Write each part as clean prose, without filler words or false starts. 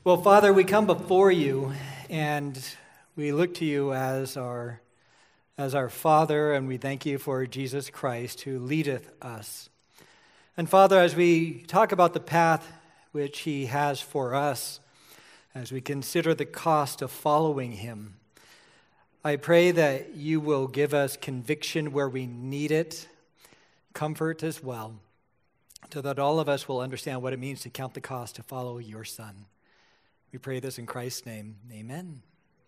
Well, Father, we come before you and we look to you as our Father, and we thank you for Jesus Christ who leadeth us. And Father, as we talk about the path which he has for us, as we consider the cost of following him, I pray that you will give us conviction where we need it, comfort as well, so that all of us will understand what it means to count the cost to follow your Son. We pray this in Christ's name. Amen.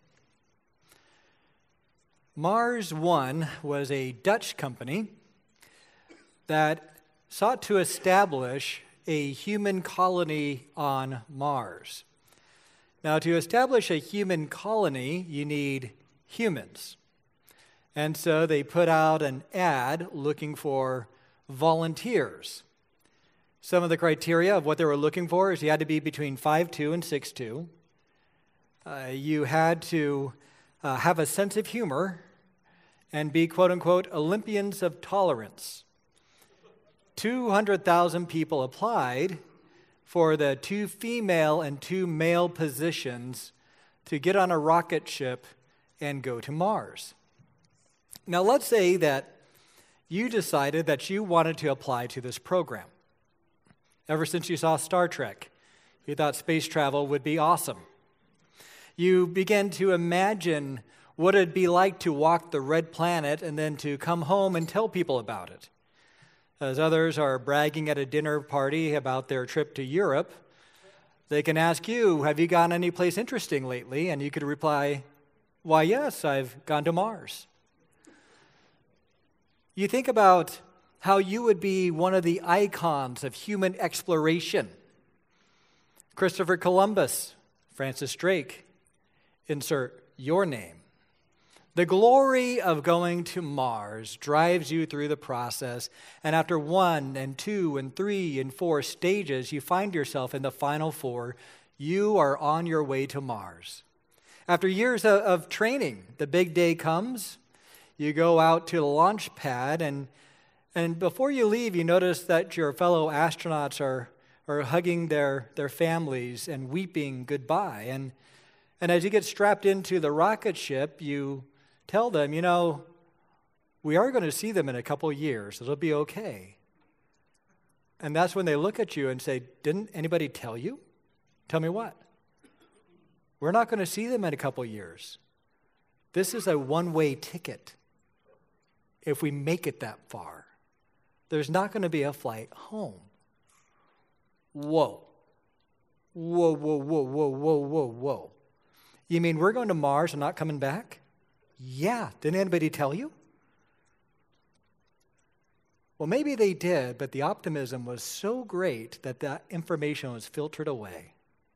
Mars One was a Dutch company that sought to establish a human colony on Mars. Now, to establish a human colony, you need humans. And so they put out an ad looking for volunteers. Some of the criteria of what they were looking for is you had to be between 5'2" and 6'2". You had to have a sense of humor and be, quote-unquote, Olympians of tolerance. 200,000 people applied for the 2 female and 2 male positions to get on a rocket ship and go to Mars. Now, let's say that you decided that you wanted to apply to this program. Ever since you saw Star Trek, you thought space travel would be awesome. You began to imagine what it'd be like to walk the red planet and then to come home and tell people about it. As others are bragging at a dinner party about their trip to Europe, they can ask you, have you gone any place interesting lately? And you could reply, why, yes, I've gone to Mars. You think about how you would be one of the icons of human exploration. Christopher Columbus, Francis Drake, insert your name. The glory of going to Mars drives you through the process, and after 1 and 2 and 3 and 4 stages, you find yourself in the final 4. You are on your way to Mars. After years of training, the big day comes. You go out to the launch pad, and before you leave, you notice that your fellow astronauts are hugging their families and weeping goodbye. And as you get strapped into the rocket ship, you tell them, we are going to see them in a couple years. It'll be okay. And that's when they look at you and say, didn't anybody tell you? Tell me what? We're not going to see them in a couple years. This is a one-way ticket. If we make it that far, there's not going to be a flight home. Whoa. Whoa, whoa, whoa, whoa, whoa, whoa, whoa. You mean we're going to Mars and not coming back? Yeah. Didn't anybody tell you? Well, maybe they did, but the optimism was so great that that information was filtered away.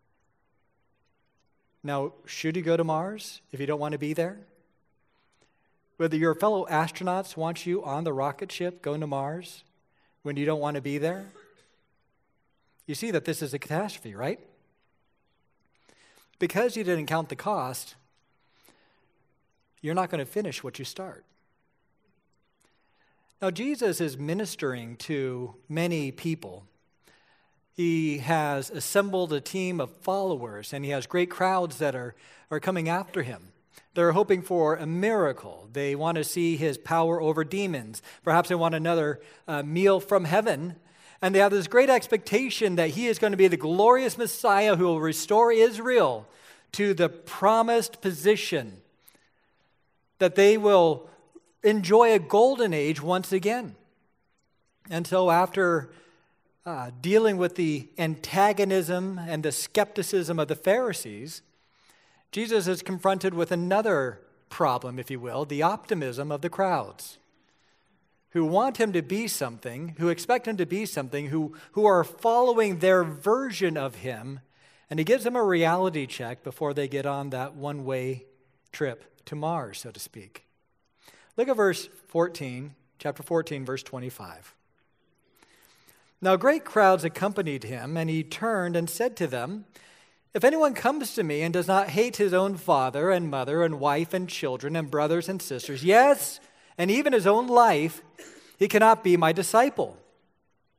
Now, should you go to Mars if you don't want to be there? Whether your fellow astronauts want you on the rocket ship going to Mars when you don't want to be there? You see that this is a catastrophe, right? Because you didn't count the cost, you're not going to finish what you start. Now, Jesus is ministering to many people. He has assembled a team of followers, and he has great crowds that are coming after him. They're hoping for a miracle. They want to see his power over demons. Perhaps they want another meal from heaven. And they have this great expectation that he is going to be the glorious Messiah who will restore Israel to the promised position, that they will enjoy a golden age once again. And so after dealing with the antagonism and the skepticism of the Pharisees, Jesus is confronted with another problem, if you will, the optimism of the crowds, who want him to be something, who expect him to be something, who are following their version of him, and he gives them a reality check before they get on that one-way trip to Mars, so to speak. Look at verse 14, chapter 14, verse 25. Now great crowds accompanied him, and he turned and said to them, if anyone comes to me and does not hate his own father and mother and wife and children and brothers and sisters, yes, and even his own life, he cannot be my disciple.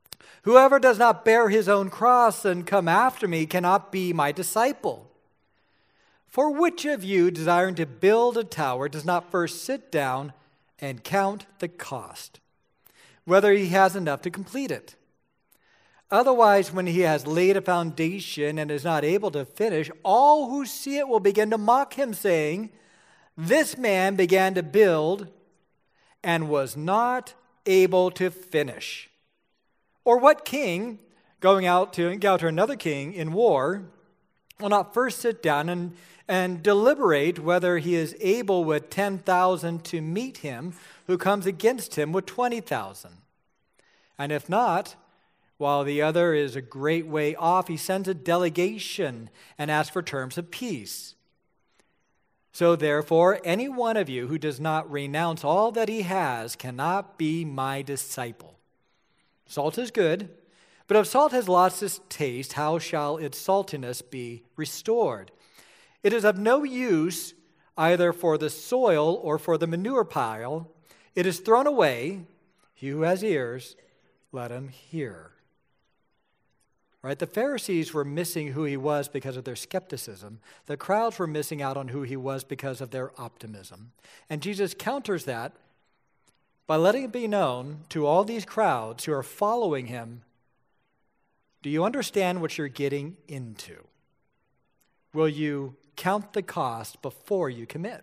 Whoever does not bear his own cross and come after me cannot be my disciple. For which of you, desiring to build a tower, does not first sit down and count the cost, whether he has enough to complete it? Otherwise, when he has laid a foundation and is not able to finish, all who see it will begin to mock him, saying, 'This man began to build and was not able to finish.' Or what king, going out to encounter another king in war, will not first sit down and deliberate whether he is able with 10,000 to meet him who comes against him with 20,000? And if not, while the other is a great way off, he sends a delegation and asks for terms of peace. So therefore, any one of you who does not renounce all that he has cannot be my disciple. Salt is good, but if salt has lost its taste, how shall its saltiness be restored? It is of no use either for the soil or for the manure pile. It is thrown away. He who has ears, let him hear." Right? The Pharisees were missing who he was because of their skepticism. The crowds were missing out on who he was because of their optimism. And Jesus counters that by letting it be known to all these crowds who are following him, do you understand what you're getting into? Will you count the cost before you commit?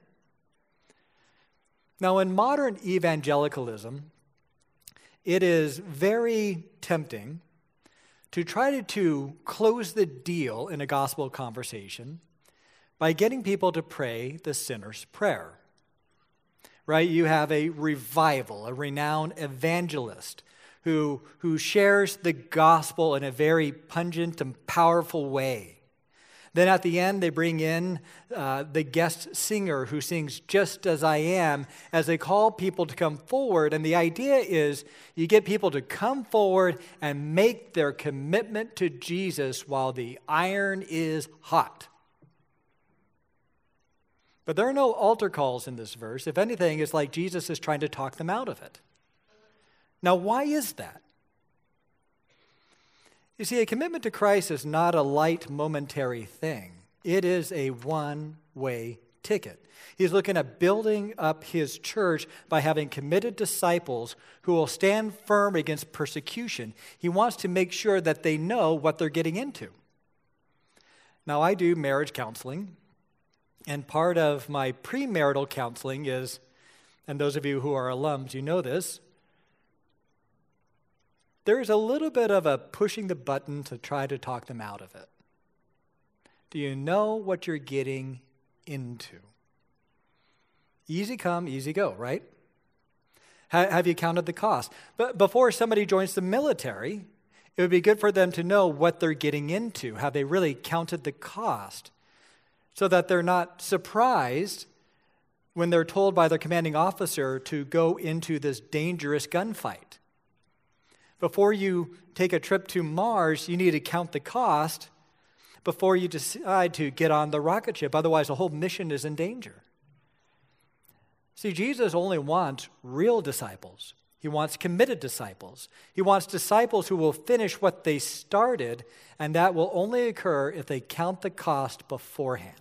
Now, in modern evangelicalism, it is very tempting to try to close the deal in a gospel conversation by getting people to pray the sinner's prayer. Right? You have a revival, a renowned evangelist who shares the gospel in a very pungent and powerful way. Then at the end, they bring in the guest singer who sings "Just As I Am" as they call people to come forward. And the idea is you get people to come forward and make their commitment to Jesus while the iron is hot. But there are no altar calls in this verse. If anything, it's like Jesus is trying to talk them out of it. Now, why is that? You see, a commitment to Christ is not a light, momentary thing. It is a one-way ticket. He's looking at building up his church by having committed disciples who will stand firm against persecution. He wants to make sure that they know what they're getting into. Now, I do marriage counseling. And part of my premarital counseling is, and those of you who are alums, you know this, there's a little bit of a pushing the button to try to talk them out of it. Do you know what you're getting into? Easy come, easy go, right? Have you counted the cost? But before somebody joins the military, it would be good for them to know what they're getting into. Have they really counted the cost? So that they're not surprised when they're told by their commanding officer to go into this dangerous gunfight. Before you take a trip to Mars, you need to count the cost before you decide to get on the rocket ship. Otherwise, the whole mission is in danger. See, Jesus only wants real disciples. He wants committed disciples. He wants disciples who will finish what they started, and that will only occur if they count the cost beforehand.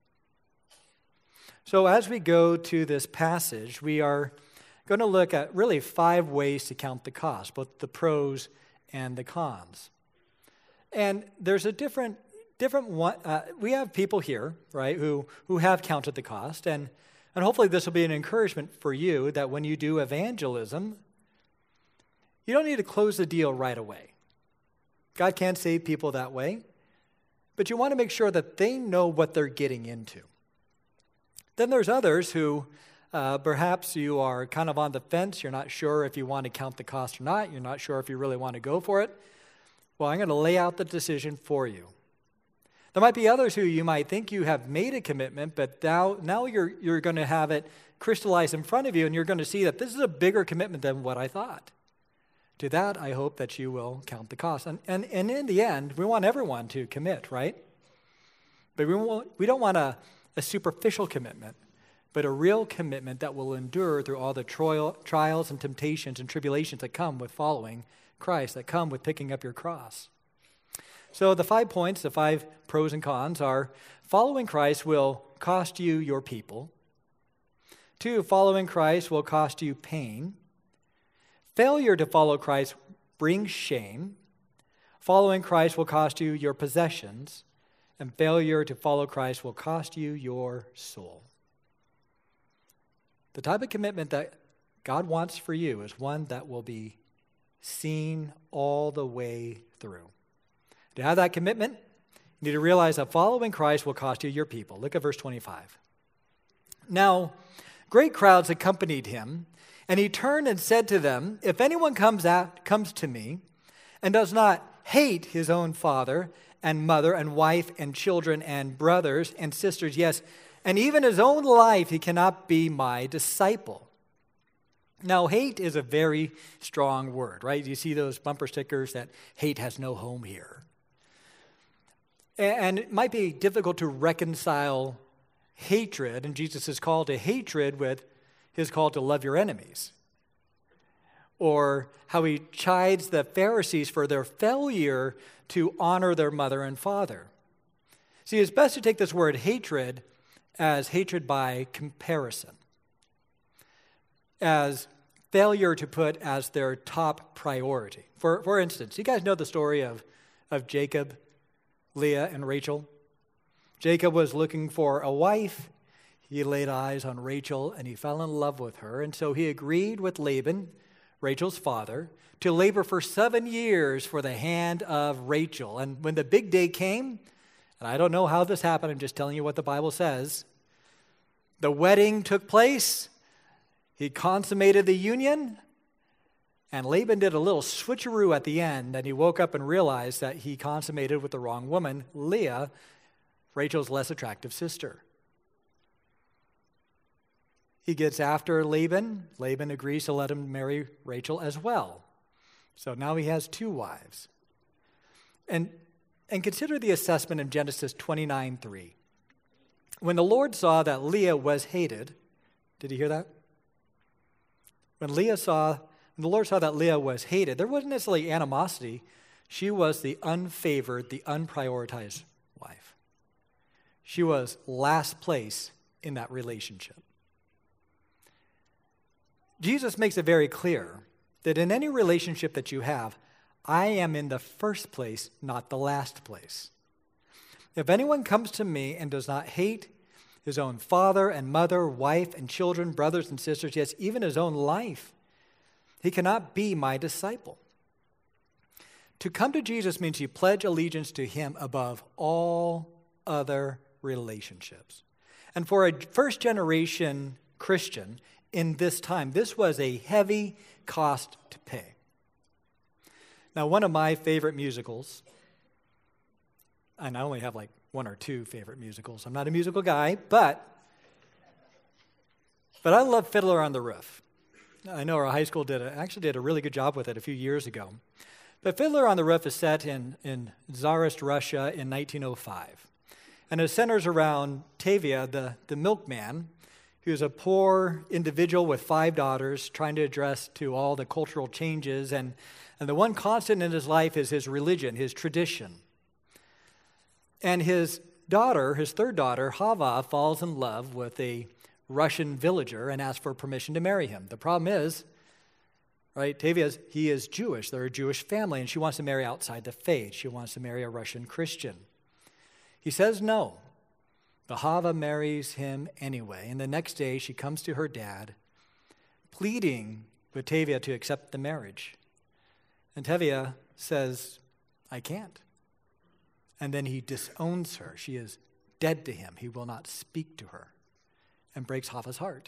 So as we go to this passage, we are going to look at really 5 ways to count the cost, both the pros and the cons. And there's a different one. We have people here, right, who have counted the cost, and hopefully this will be an encouragement for you that when you do evangelism, you don't need to close the deal right away. God can't save people that way, but you want to make sure that they know what they're getting into. Then there's others who perhaps you are kind of on the fence. You're not sure if you want to count the cost or not. You're not sure if you really want to go for it. Well, I'm going to lay out the decision for you. There might be others who you might think you have made a commitment, but now you're going to have it crystallize in front of you, and you're going to see that this is a bigger commitment than what I thought. To that, I hope that you will count the cost. And in the end, we want everyone to commit, right? But we don't want a superficial commitment, but a real commitment that will endure through all the trials and temptations and tribulations that come with following Christ that come with picking up your cross. So the 5 points, the 5 pros and cons are: following Christ will cost you your people. 2, following Christ will cost you pain. Failure to follow Christ brings shame. Following Christ will cost you your possessions. And failure to follow Christ will cost you your soul. The type of commitment that God wants for you is one that will be seen all the way through. To have that commitment, you need to realize that following Christ will cost you your people. Look at verse 25. Now, great crowds accompanied him, and he turned and said to them, "If anyone comes to me and does not hate his own father and mother and wife and children and brothers and sisters, yes, and even his own life, he cannot be my disciple." Now, hate is a very strong word, right? You see those bumper stickers that hate has no home here. And it might be difficult to reconcile hatred and Jesus' call to hatred with his call to love your enemies. Or how he chides the Pharisees for their failure to honor their mother and father. See, it's best to take this word hatred as hatred by comparison, as failure to put as their top priority. For instance, you guys know the story of Jacob, Leah, and Rachel. Jacob was looking for a wife. He laid eyes on Rachel, and he fell in love with her. And so he agreed with Laban, Rachel's father, to labor for 7 years for the hand of Rachel. And when the big day came, and I don't know how this happened, I'm just telling you what the Bible says, the wedding took place, he consummated the union, and Laban did a little switcheroo at the end, and he woke up and realized that he consummated with the wrong woman, Leah, Rachel's less attractive sister. He gets after Laban. Laban agrees to let him marry Rachel as well. So now he has 2 wives. And consider the assessment in Genesis 29:3. When the Lord saw that Leah was hated, did you hear that? When the Lord saw that Leah was hated, there wasn't necessarily animosity. She was the unfavored, the unprioritized wife. She was last place in that relationship. Jesus makes it very clear that in any relationship that you have, I am in the first place, not the last place. If anyone comes to me and does not hate his own father and mother, wife and children, brothers and sisters, yes, even his own life, he cannot be my disciple. To come to Jesus means you pledge allegiance to him above all other relationships. And for a first-generation Christian in this time, this was a heavy cost to pay. Now, one of my favorite musicals, and I only have like 1 or 2 favorite musicals. I'm not a musical guy, but I love Fiddler on the Roof. I know our high school did a really good job with it a few years ago. But Fiddler on the Roof is set in Tsarist Russia in 1905. And it centers around Tevye, the milkman, who's a poor individual with 5 daughters trying to adjust to all the cultural changes. And the one constant in his life is his religion, his tradition. And his daughter, his 3rd daughter, Hava, falls in love with a Russian villager and asks for permission to marry him. The problem is, right, Tevye, he is Jewish. They're a Jewish family, and she wants to marry outside the faith. She wants to marry a Russian Christian. He says no. But Hava marries him anyway, and the next day she comes to her dad, pleading with Tevye to accept the marriage. And Tevye says, I can't. And then he disowns her. She is dead to him. He will not speak to her, and breaks Hava's heart.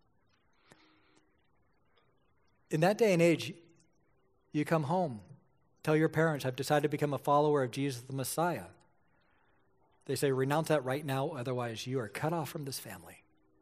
In that day and age, you come home, tell your parents, I've decided to become a follower of Jesus the Messiah. They say, renounce that right now, otherwise you are cut off from this family.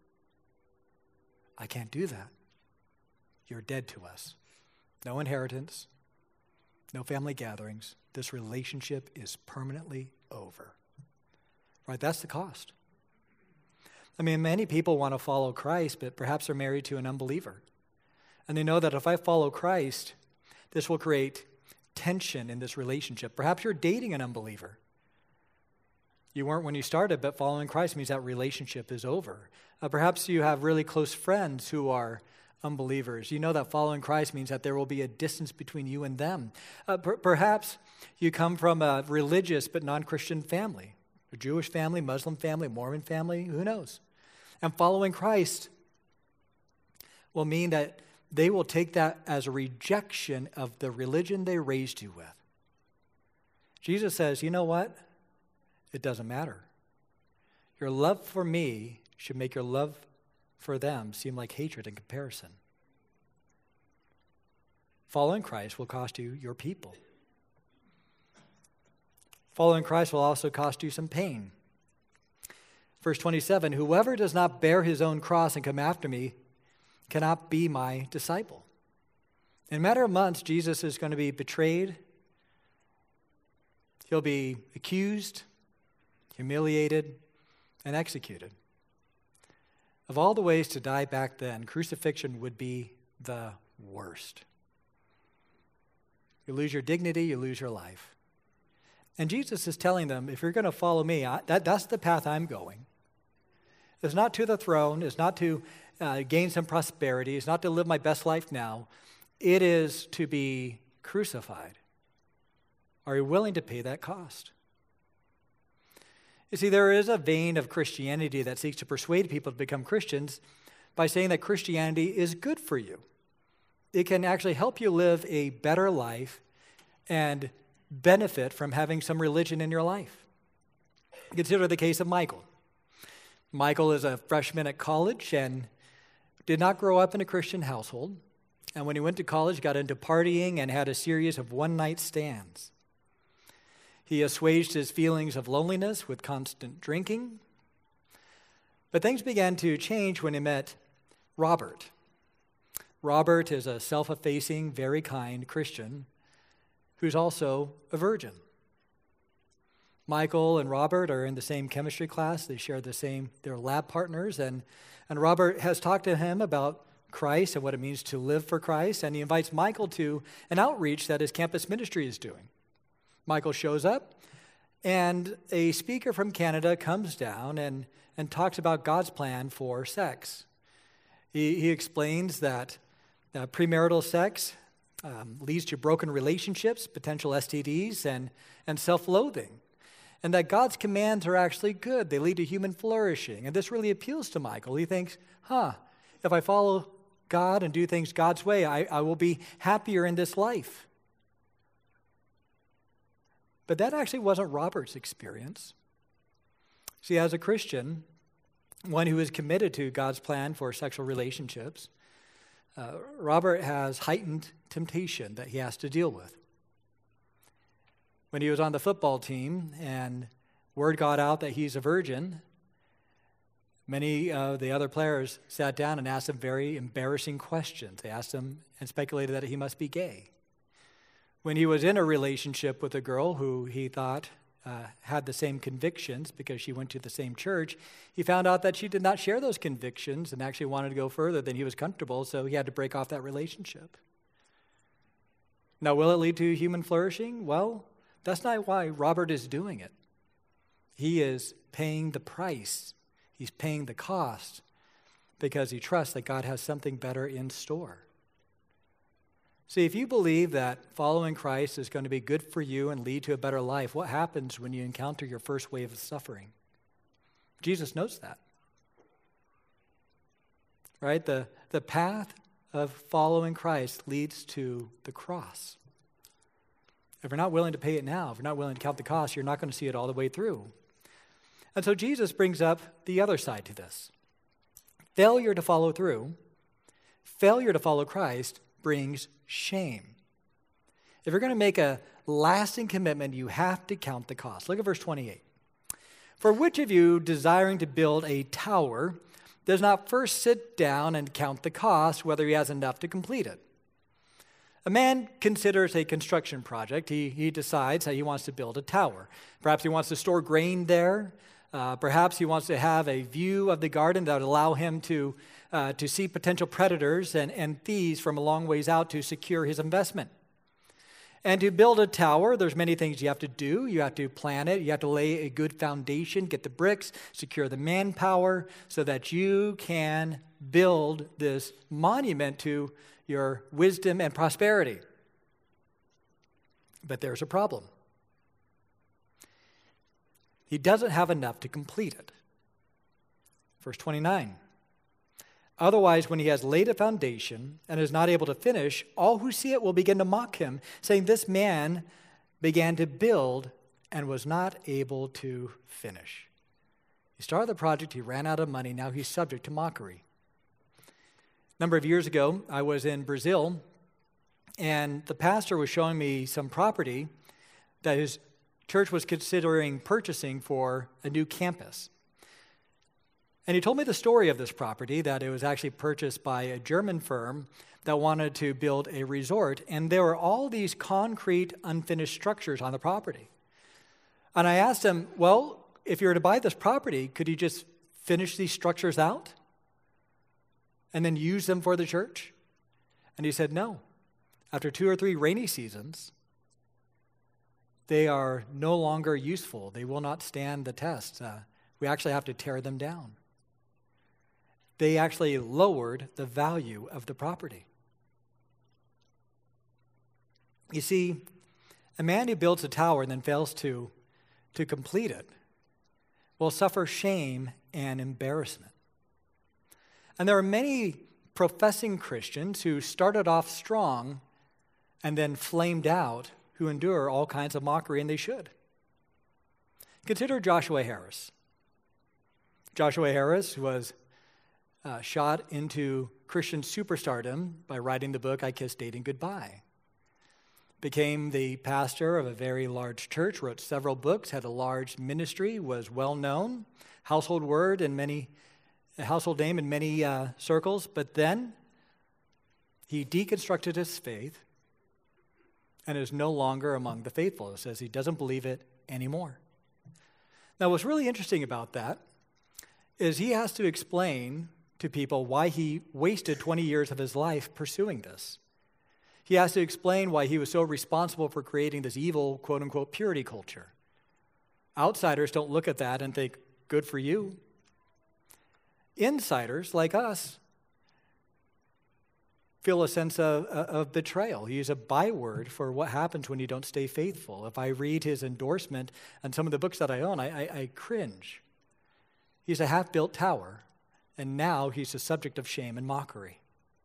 I can't do that. You're dead to us. No inheritance, no family gatherings. This relationship is permanently over. Right? That's the cost. I mean, many people want to follow Christ, but perhaps they're married to an unbeliever. And they know that if I follow Christ, This will create tension in this relationship. Perhaps you're dating an unbeliever. You weren't when you started, but following Christ means that relationship is over. Perhaps you have really close friends who are unbelievers. You know that following Christ means that there will be a distance between you and them. Perhaps you come from a religious but non-Christian family, a Jewish family, Muslim family, Mormon family, who knows? And following Christ will mean that they will take that as a rejection of the religion they raised you with. Jesus says, you know what? It doesn't matter. Your love for me should make your love for them seem like hatred in comparison. Following Christ will cost you your people. Following Christ will also cost you some pain. Verse 27, whoever does not bear his own cross and come after me cannot be my disciple. In a matter of months, Jesus is going to be betrayed. He'll be accused, humiliated, and executed. Of all the ways to die back then, crucifixion would be the worst. You lose your dignity, you lose your life. And Jesus is telling them, if you're going to follow me, that's the path I'm going. It's not to the throne, it's not to gain some prosperity, it's not to live my best life now. It is to be crucified. Are you willing to pay that cost? You see, there is a vein of Christianity that seeks to persuade people to become Christians by saying that Christianity is good for you. It can actually help you live a better life and benefit from having some religion in your life. Consider the case of Michael. Michael is a freshman at college and did not grow up in a Christian household. And when he went to college, got into partying and had a series of one-night stands. He assuaged his feelings of loneliness with constant drinking. But things began to change when he met Robert. Robert is a self-effacing, very kind Christian who's also a virgin. Michael and Robert are in the same chemistry class. They share they're lab partners. And Robert has talked to him about Christ and what it means to live for Christ. And he invites Michael to an outreach that his campus ministry is doing. Michael shows up, and a speaker from Canada comes down and talks about God's plan for sex. He explains that premarital sex leads to broken relationships, potential STDs, and self-loathing. And that God's commands are actually good. They lead to human flourishing. And this really appeals to Michael. He thinks, if I follow God and do things God's way, I will be happier in this life. But that actually wasn't Robert's experience. See, as a Christian, one who is committed to God's plan for sexual relationships, Robert has heightened temptation that he has to deal with. When he was on the football team and word got out that he's a virgin, many of the other players sat down and asked him very embarrassing questions. They asked him and speculated that he must be gay. When he was in a relationship with a girl who he thought had the same convictions because she went to the same church, he found out that she did not share those convictions and actually wanted to go further than he was comfortable, so he had to break off that relationship. Now, will it lead to human flourishing? Well, that's not why Robert is doing it. He is paying the price. He's paying the cost because he trusts that God has something better in store. See, if you believe that following Christ is going to be good for you and lead to a better life, what happens when you encounter your first wave of suffering? Jesus knows that. Right? The path of following Christ leads to the cross. If you're not willing to pay it now, if you're not willing to count the cost, you're not going to see it all the way through. And so Jesus brings up the other side to this. Failure to follow through, failure to follow Christ brings shame. If you're going to make a lasting commitment, you have to count the cost. Look at verse 28. For which of you, desiring to build a tower, does not first sit down and count the cost, whether he has enough to complete it? A man considers a construction project. He decides that he wants to build a tower. Perhaps he wants to store grain there. Perhaps he wants to have a view of the garden that would allow him to see potential predators and thieves from a long ways out to secure his investment. And to build a tower, there's many things you have to do. You have to plan it. You have to lay a good foundation, get the bricks, secure the manpower so that you can build this monument to your wisdom and prosperity. But there's a problem. He doesn't have enough to complete it. Verse 29. Otherwise, when he has laid a foundation and is not able to finish, all who see it will begin to mock him, saying, "This man began to build and was not able to finish." He started the project, he ran out of money, now he's subject to mockery. A number of years ago, I was in Brazil, and the pastor was showing me some property that his church was considering purchasing for a new campus. And he told me the story of this property, that it was actually purchased by a German firm that wanted to build a resort, and there were all these concrete, unfinished structures on the property. And I asked him, well, if you were to buy this property, could you just finish these structures out and then use them for the church? And he said, no. After 2 or 3 rainy seasons, they are no longer useful. They will not stand the test. We actually have to tear them down. They actually lowered the value of the property. You see, a man who builds a tower and then fails to complete it will suffer shame and embarrassment. And there are many professing Christians who started off strong and then flamed out, who endure all kinds of mockery, and they should. Consider Joshua Harris. Joshua Harris was shot into Christian superstardom by writing the book, I Kissed Dating Goodbye. Became the pastor of a very large church, wrote several books, had a large ministry, was well known, household name in many circles, but then he deconstructed his faith and is no longer among the faithful. It says he doesn't believe it anymore. Now, what's really interesting about that is he has to explain to people why he wasted 20 years of his life pursuing this. He has to explain why he was so responsible for creating this evil, quote-unquote, purity culture. Outsiders don't look at that and think, good for you. Insiders, like us, feel a sense of betrayal. He's a byword for what happens when you don't stay faithful. If I read his endorsement on some of the books that I own, I cringe. He's a half-built tower, and now he's the subject of shame and mockery.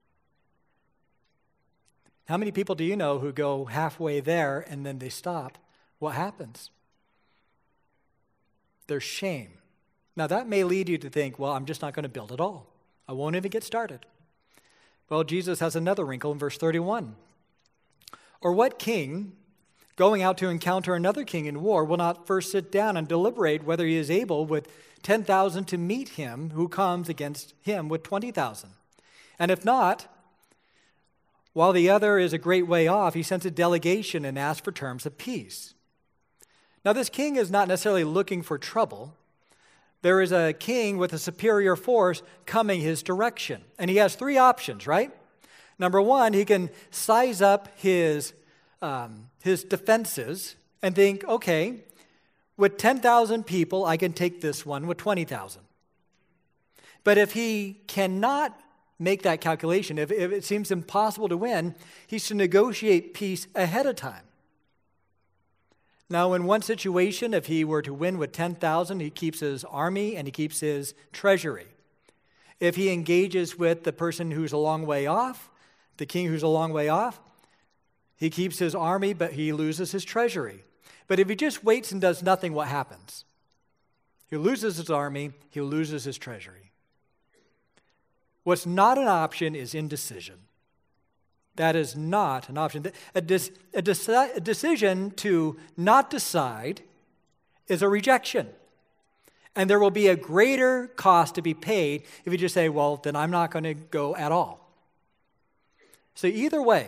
How many people do you know who go halfway there and then they stop? What happens? There's shame. Now, that may lead you to think, well, I'm just not going to build at all. I won't even get started. Well, Jesus has another wrinkle in verse 31. Or what king, going out to encounter another king in war, will not first sit down and deliberate whether he is able with 10,000 to meet him who comes against him with 20,000? And if not, while the other is a great way off, he sends a delegation and asks for terms of peace. Now, this king is not necessarily looking for trouble. There is a king with a superior force coming his direction. And he has 3 options, right? Number 1, he can size up his defenses and think, okay, with 10,000 people, I can take this one with 20,000. But if he cannot make that calculation, if it seems impossible to win, he's to negotiate peace ahead of time. Now, in one situation, if he were to win with 10,000, he keeps his army and he keeps his treasury. If he engages with the person who's a long way off, the king who's a long way off, he keeps his army, but he loses his treasury. But if he just waits and does nothing, what happens? He loses his army, he loses his treasury. What's not an option is indecision. That is not an option. A decision to not decide is a rejection. And there will be a greater cost to be paid if you just say, well, then I'm not going to go at all. So either way,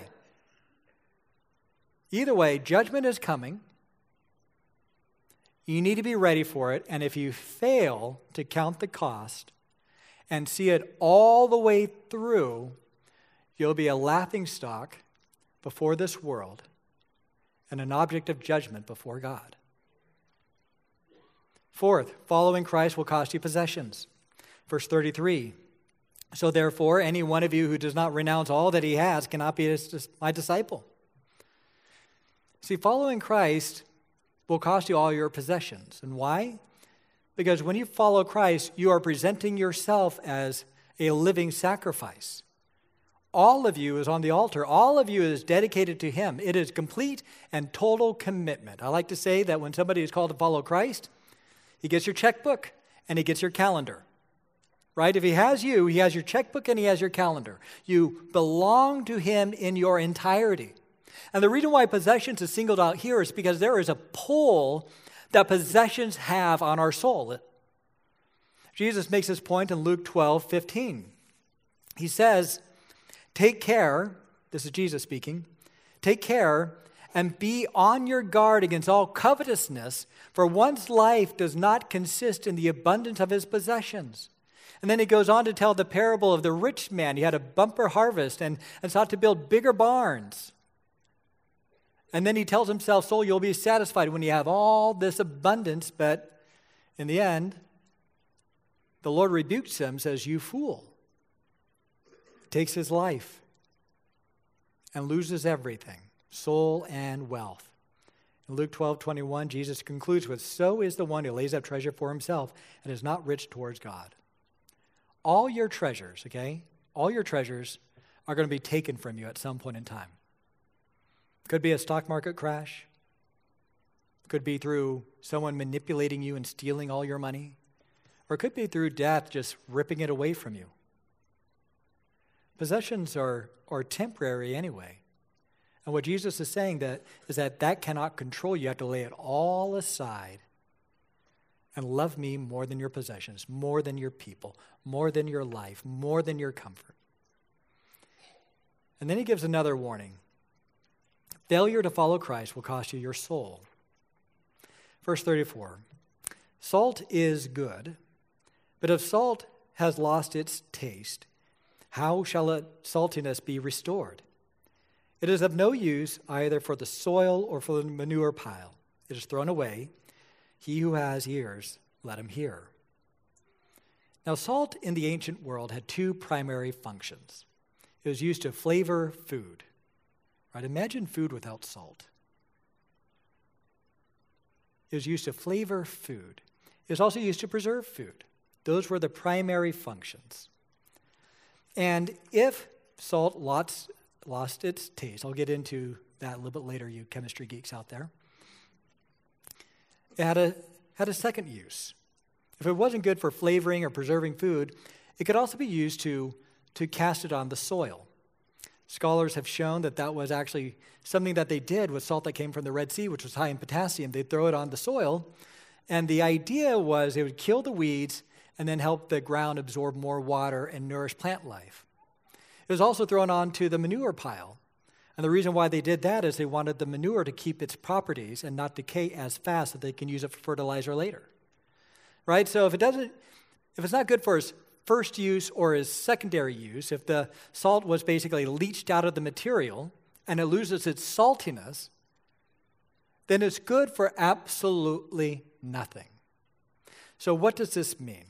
judgment is coming. You need to be ready for it. And if you fail to count the cost and see it all the way through, you'll be a laughingstock before this world, and an object of judgment before God. Fourth, following Christ will cost you possessions. Verse 33, so therefore, any one of you who does not renounce all that he has cannot be my disciple. See, following Christ will cost you all your possessions. And why? Because when you follow Christ, you are presenting yourself as a living sacrifice. All of you is on the altar. All of you is dedicated to him. It is complete and total commitment. I like to say that when somebody is called to follow Christ, he gets your checkbook and he gets your calendar. Right? If he has you, he has your checkbook and he has your calendar. You belong to him in your entirety. And the reason why possessions is singled out here is because there is a pull that possessions have on our soul. Jesus makes this point in Luke 12:15. He says, take care, this is Jesus speaking, take care and be on your guard against all covetousness, for one's life does not consist in the abundance of his possessions. And then he goes on to tell the parable of the rich man. He had a bumper harvest and sought to build bigger barns. And then he tells himself, soul, you'll be satisfied when you have all this abundance. But in the end, the Lord rebukes him, says, you fool. Takes his life and loses everything, soul and wealth. In Luke 12:21, Jesus concludes with, so is the one who lays up treasure for himself and is not rich towards God. All your treasures, okay, all your treasures are going to be taken from you at some point in time. Could be a stock market crash. Could be through someone manipulating you and stealing all your money. Or it could be through death just ripping it away from you. Possessions are temporary anyway. And what Jesus is saying is that cannot control you. You have to lay it all aside and love me more than your possessions, more than your people, more than your life, more than your comfort. And then he gives another warning. Failure to follow Christ will cost you your soul. Verse 34, salt is good, but if salt has lost its taste, how shall its saltiness be restored? It is of no use either for the soil or for the manure pile. It is thrown away. He who has ears, let him hear. Now, salt in the ancient world had two primary functions. It was used to flavor food. Right? Imagine food without salt. It was used to flavor food. It was also used to preserve food. Those were the primary functions. And if salt lost its taste, I'll get into that a little bit later, you chemistry geeks out there. It had a second use. If it wasn't good for flavoring or preserving food, it could also be used to cast it on the soil. Scholars have shown that was actually something that they did with salt that came from the Red Sea, which was high in potassium. They'd throw it on the soil, and the idea was it would kill the weeds and then help the ground absorb more water and nourish plant life. It was also thrown onto the manure pile. And the reason why they did that is they wanted the manure to keep its properties and not decay as fast so they can use it for fertilizer later. Right? So if it's not good for its first use or its secondary use, if the salt was basically leached out of the material and it loses its saltiness, then it's good for absolutely nothing. So what does this mean?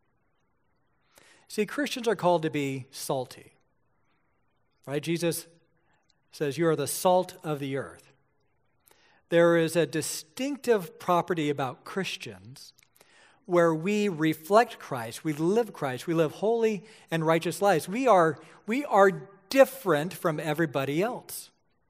See, Christians are called to be salty. Right? Jesus says, you are the salt of the earth. There is a distinctive property about Christians where we reflect Christ, we live holy and righteous lives. We are different from everybody else.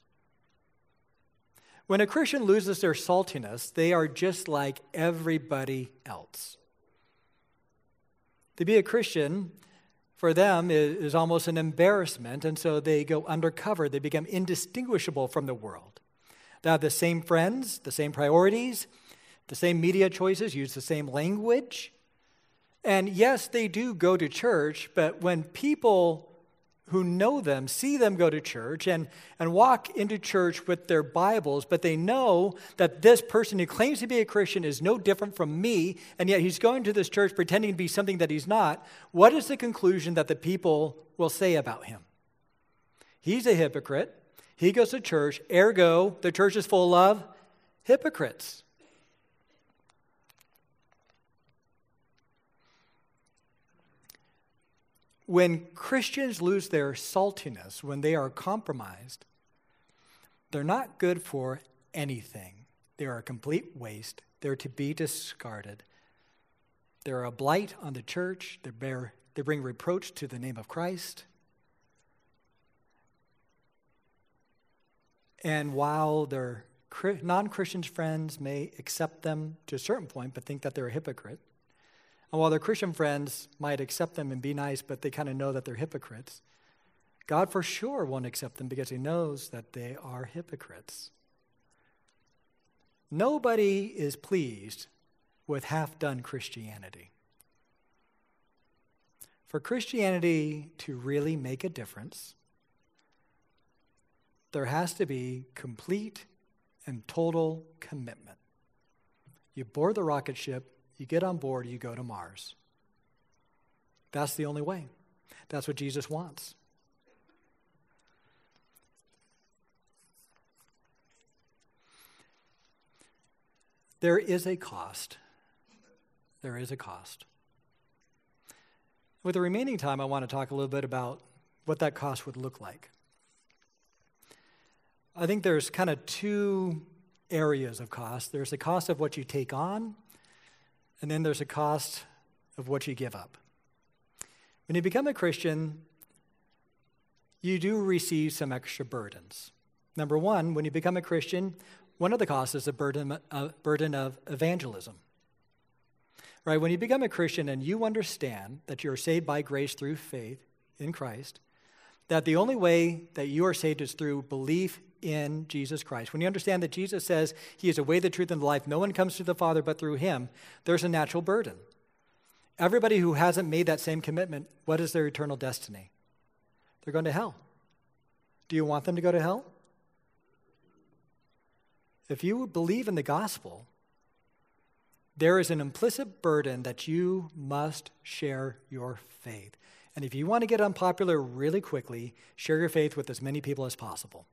When a Christian loses their saltiness, they are just like everybody else. To be a Christian, for them, is almost an embarrassment, and so they go undercover. They become indistinguishable from the world. They have the same friends, the same priorities, the same media choices, use the same language. And yes, they do go to church, but when people who know them see them go to church and walk into church with their Bibles, but they know that this person who claims to be a Christian is no different from me, and yet he's going to this church pretending to be something that he's not, what is the conclusion that the people will say about him? He's a hypocrite. He goes to church, ergo, the church is full of hypocrites. When Christians lose their saltiness, when they are compromised, they're not good for anything. They are a complete waste. They're to be discarded. They're a blight on the church. They bring reproach to the name of Christ. And while their non-Christian friends may accept them to a certain point, but think that they're a hypocrite, and while their Christian friends might accept them and be nice, but they kind of know that they're hypocrites, God for sure won't accept them because he knows that they are hypocrites. Nobody is pleased with half-done Christianity. For Christianity to really make a difference, there has to be complete and total commitment. You board the rocket ship, you get on board, you go to Mars. That's the only way. That's what Jesus wants. There is a cost. There is a cost. With the remaining time, I want to talk a little bit about what that cost would look like. I think there's kind of two areas of cost. There's the cost of what you take on, and then there's a cost of what you give up. When you become a Christian, you do receive some extra burdens. Number one, when you become a Christian, one of the costs is a burden of evangelism. Right? When you become a Christian and you understand that you're saved by grace through faith in Christ, that the only way that you are saved is through belief in Jesus Christ. When you understand that Jesus says he is the way, the truth, and the life, no one comes to the Father but through him, there's a natural burden. Everybody who hasn't made that same commitment, what is their eternal destiny? They're going to hell. Do you want them to go to hell? If you believe in the gospel, there is an implicit burden that you must share your faith. And if you want to get unpopular really quickly, share your faith with as many people as possible.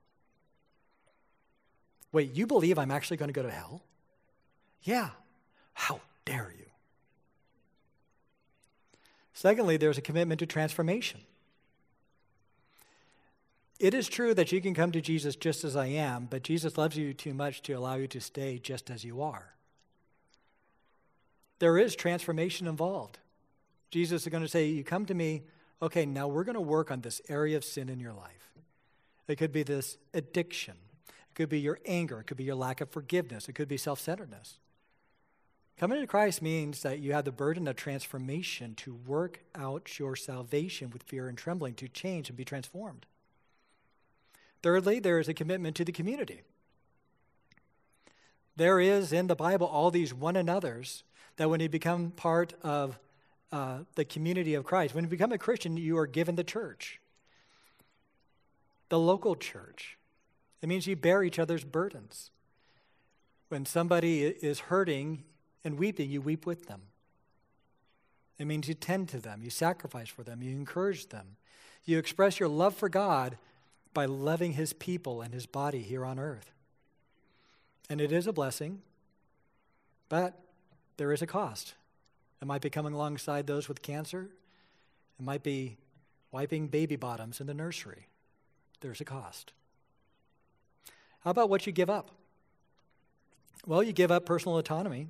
Wait, you believe I'm actually going to go to hell? Yeah. How dare you? Secondly, there's a commitment to transformation. It is true that you can come to Jesus just as I am, but Jesus loves you too much to allow you to stay just as you are. There is transformation involved. Jesus is going to say, you come to me, okay, now we're going to work on this area of sin in your life. It could be this addiction. It could be your anger. It could be your lack of forgiveness. It could be self-centeredness. Coming to Christ means that you have the burden of transformation to work out your salvation with fear and trembling, to change and be transformed. Thirdly, there is a commitment to the community. There is in the Bible all these one another's that when you become part of the community of Christ, when you become a Christian, you are given the church, the local church. It means you bear each other's burdens. When somebody is hurting and weeping, you weep with them. It means you tend to them, you sacrifice for them, you encourage them. You express your love for God by loving his people and his body here on earth. And it is a blessing, but there is a cost. It might be coming alongside those with cancer. It might be wiping baby bottoms in the nursery. There's a cost. How about what you give up? Well, you give up personal autonomy,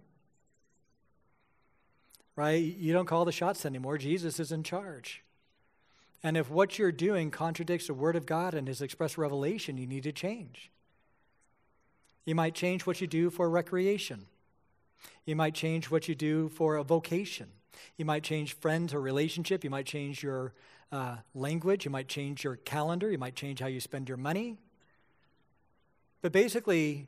right? You don't call the shots anymore. Jesus is in charge. And if what you're doing contradicts the Word of God and his express revelation, you need to change. You might change what you do for recreation. You might change what you do for a vocation. You might change friends or relationship. You might change your language. You might change your calendar. You might change how you spend your money. But basically,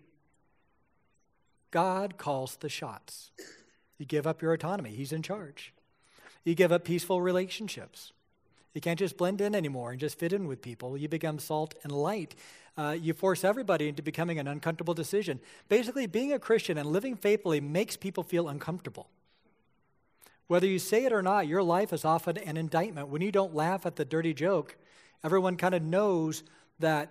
God calls the shots. You give up your autonomy. He's in charge. You give up peaceful relationships. You can't just blend in anymore and just fit in with people. You become salt and light. You force everybody into becoming an uncomfortable decision. Basically, being a Christian and living faithfully makes people feel uncomfortable. Whether you say it or not, your life is often an indictment. When you don't laugh at the dirty joke, everyone kind of knows that,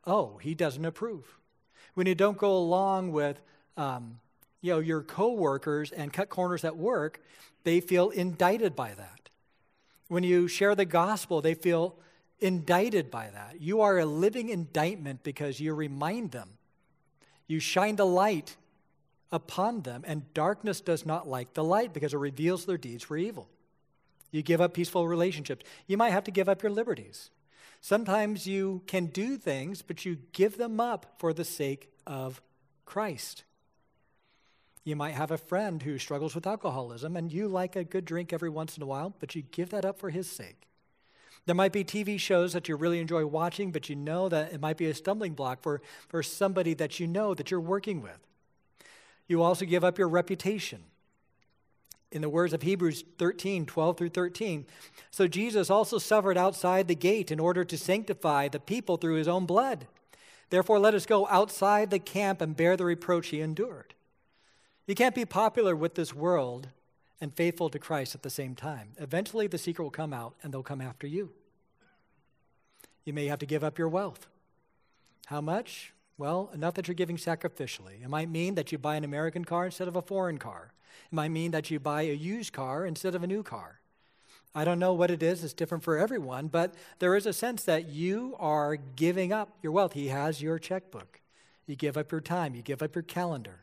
oh, he doesn't approve. When you don't go along with your coworkers and cut corners at work, they feel indicted by that. When you share the gospel, they feel indicted by that. You are a living indictment because you remind them. You shine the light upon them, and darkness does not like the light because it reveals their deeds for evil. You give up peaceful relationships. You might have to give up your liberties. Sometimes you can do things, but you give them up for the sake of Christ. You might have a friend who struggles with alcoholism, and you like a good drink every once in a while, but you give that up for his sake. There might be TV shows that you really enjoy watching, but you know that it might be a stumbling block for somebody that you know that you're working with. You also give up your reputation. In the words of Hebrews 13, 12 through 13, so Jesus also suffered outside the gate in order to sanctify the people through his own blood. Therefore, let us go outside the camp and bear the reproach he endured. You can't be popular with this world and faithful to Christ at the same time. Eventually, the secret will come out, and they'll come after you. You may have to give up your wealth. How much? Well, enough that you're giving sacrificially. It might mean that you buy an American car instead of a foreign car. It might mean that you buy a used car instead of a new car. I don't know what it is. It's different for everyone, but there is a sense that you are giving up your wealth. He has your checkbook. You give up your time. You give up your calendar.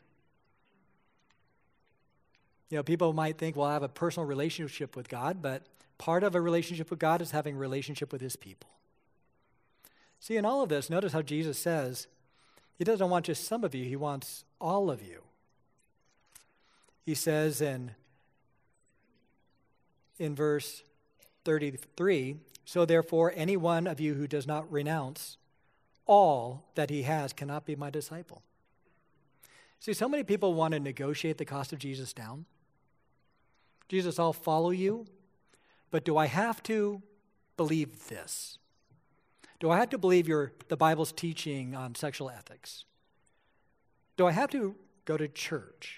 People might think, well, I have a personal relationship with God, but part of a relationship with God is having a relationship with his people. See, in all of this, notice how Jesus says, he doesn't want just some of you, he wants all of you. He says in verse 33, so therefore any one of you who does not renounce all that he has cannot be my disciple. See, so many people want to negotiate the cost of Jesus down. Jesus, I'll follow you, but do I have to believe this? Do I have to believe the Bible's teaching on sexual ethics? Do I have to go to church?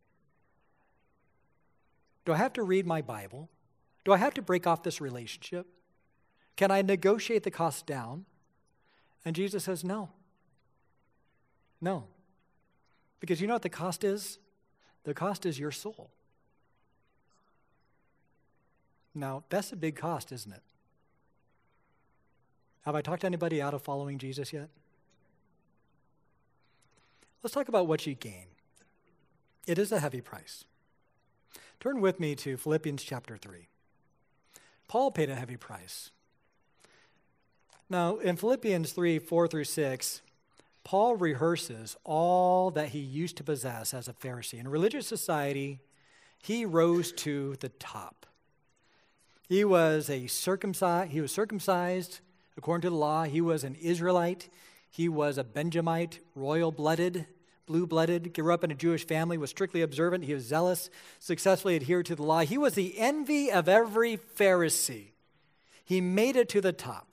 Do I have to read my Bible? Do I have to break off this relationship? Can I negotiate the cost down? And Jesus says, no. No. Because you know what the cost is? The cost is your soul. Now, that's a big cost, isn't it? Have I talked to anybody out of following Jesus yet? Let's talk about what you gain. It is a heavy price. Turn with me to Philippians chapter 3. Paul paid a heavy price. Now, in Philippians 3, 4 through 6, Paul rehearses all that he used to possess as a Pharisee. In a religious society, he rose to the top. He was circumcised according to the law. He was an Israelite. He was a Benjamite, royal-blooded, blue-blooded, grew up in a Jewish family, was strictly observant. He was zealous, successfully adhered to the law. He was the envy of every Pharisee. He made it to the top.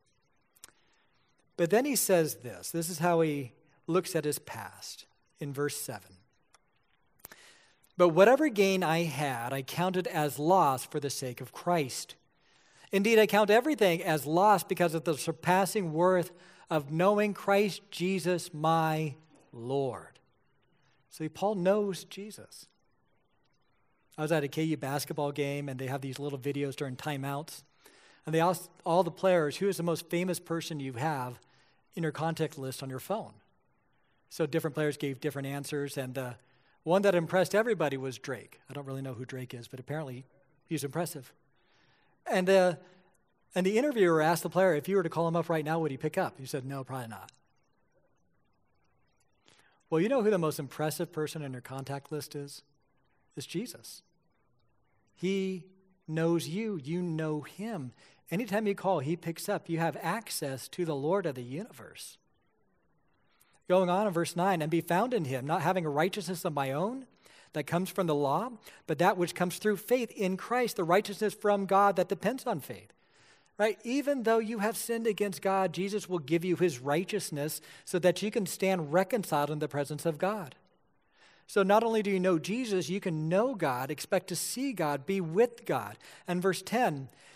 But then he says this. This is how he looks at his past in verse 7. But whatever gain I had, I counted as loss for the sake of Christ. Indeed, I count everything as loss because of the surpassing worth of knowing Christ Jesus, my Lord. See, Paul knows Jesus. I was at a KU basketball game, and they have these little videos during timeouts. And they asked all the players, who is the most famous person you have in your contact list on your phone? So different players gave different answers, and one that impressed everybody was Drake. I don't really know who Drake is, but apparently he's impressive. And the interviewer asked the player, if you were to call him up right now, would he pick up? He said, no, probably not. Well, you know who the most impressive person in your contact list is? It's Jesus. He knows you. You know him. Anytime you call, he picks up. You have access to the Lord of the universe. Going on in verse 9, and be found in him, not having a righteousness of my own that comes from the law, but that which comes through faith in Christ, the righteousness from God that depends on faith. Right? Even though you have sinned against God, Jesus will give you his righteousness so that you can stand reconciled in the presence of God. So not only do you know Jesus, you can know God, expect to see God, be with God. And verse 10,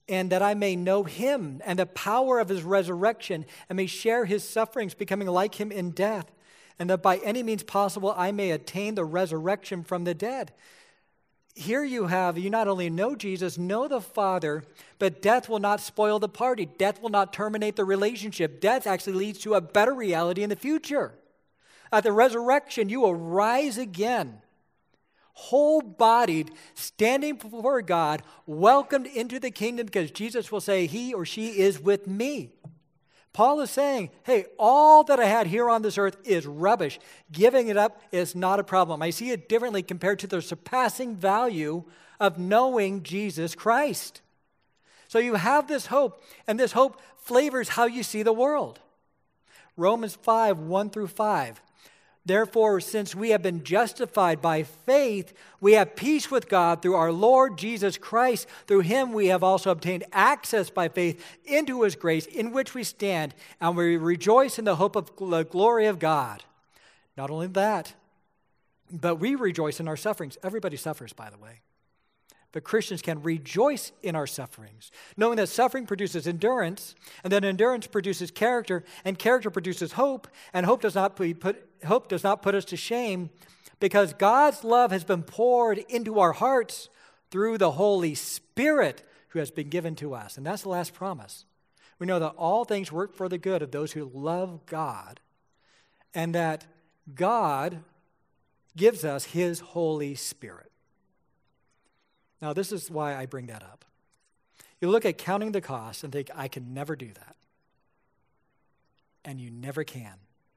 and that I may know him and the power of his resurrection, and may share his sufferings, becoming like him in death, and that by any means possible I may attain the resurrection from the dead. Here you not only know Jesus, know the Father, but death will not spoil the party. Death will not terminate the relationship. Death actually leads to a better reality in the future. At the resurrection, you will rise again, whole-bodied, standing before God, welcomed into the kingdom, because Jesus will say, he or she is with me. Paul is saying, hey, all that I had here on this earth is rubbish. Giving it up is not a problem. I see it differently compared to the surpassing value of knowing Jesus Christ. So you have this hope, and this hope flavors how you see the world. Romans 5, 1 through 5. Therefore, since we have been justified by faith, we have peace with God through our Lord Jesus Christ. Through him we have also obtained access by faith into his grace, in which we stand, and we rejoice in the hope of the glory of God. Not only that, but we rejoice in our sufferings. Everybody suffers, by the way. But Christians can rejoice in our sufferings, knowing that suffering produces endurance, and that endurance produces character, and character produces hope, and hope does not put us to shame, because God's love has been poured into our hearts through the Holy Spirit who has been given to us. And that's the last promise. We know that all things work for the good of those who love God, and that God gives us his Holy Spirit. Now, this is why I bring that up. You look at counting the cost and think, I can never do that. And you never can.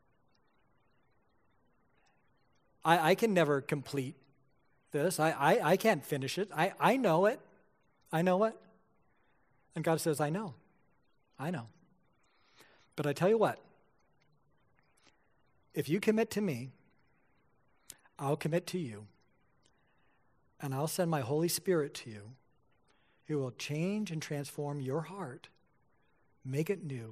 I can never complete this. I can't finish it. I know it. I know it. And God says, I know. I know. But I tell you what, if you commit to me, I'll commit to you. And I'll send my Holy Spirit to you, who will change and transform your heart, make it new,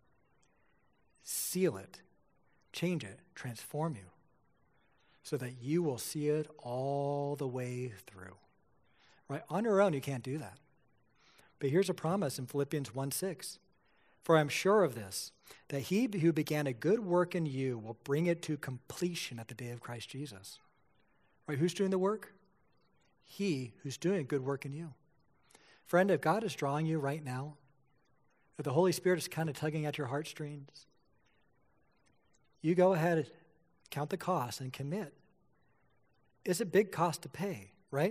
seal it, change it, transform you, so that you will see it all the way through. Right? On your own, you can't do that. But here's a promise in Philippians 1:6. For I'm sure of this, that he who began a good work in you will bring it to completion at the day of Christ Jesus. Right? Who's doing the work? He who's doing a good work in you. Friend, if God is drawing you right now, if the Holy Spirit is kind of tugging at your heartstrings, you go ahead, count the cost, and commit. It's a big cost to pay, right?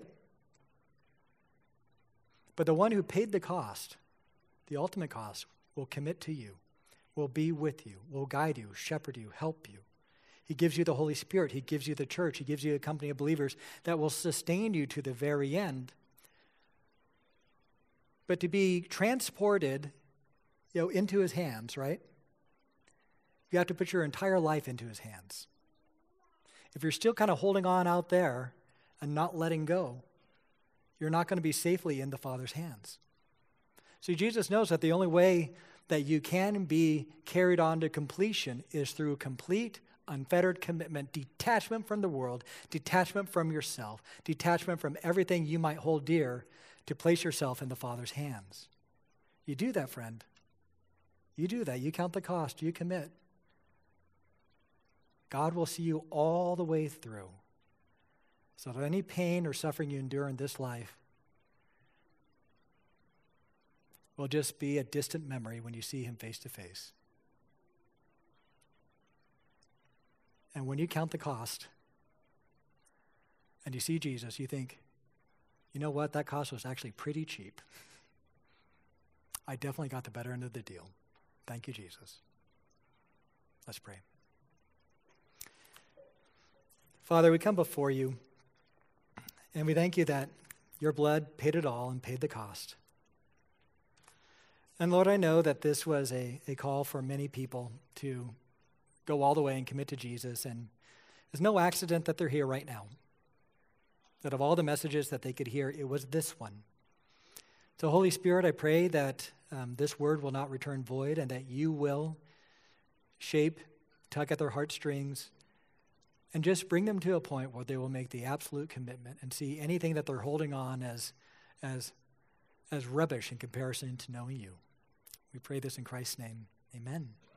But the one who paid the cost, the ultimate cost, will commit to you, will be with you, will guide you, shepherd you, help you. He gives you the Holy Spirit. He gives you the church. He gives you a company of believers that will sustain you to the very end. But to be transported, into his hands, right? You have to put your entire life into his hands. If you're still kind of holding on out there and not letting go, you're not going to be safely in the Father's hands. See, Jesus knows that the only way that you can be carried on to completion is through complete, unfettered commitment, detachment from the world, detachment from yourself, detachment from everything you might hold dear, to place yourself in the Father's hands. You do that, friend. You do that. You count the cost. You commit. God will see you all the way through, so that any pain or suffering you endure in this life will just be a distant memory when you see him face to face. And when you count the cost and you see Jesus, you think, you know what, that cost was actually pretty cheap. I definitely got the better end of the deal. Thank you, Jesus. Let's pray. Father, we come before you, and we thank you that your blood paid it all and paid the cost. And Lord, I know that this was a call for many people to go all the way and commit to Jesus, and it's no accident that they're here right now. That of all the messages that they could hear, it was this one. So Holy Spirit, I pray that this word will not return void, and that you will shape, tug at their heartstrings, and just bring them to a point where they will make the absolute commitment and see anything that they're holding on as as rubbish in comparison to knowing you. We pray this in Christ's name. Amen.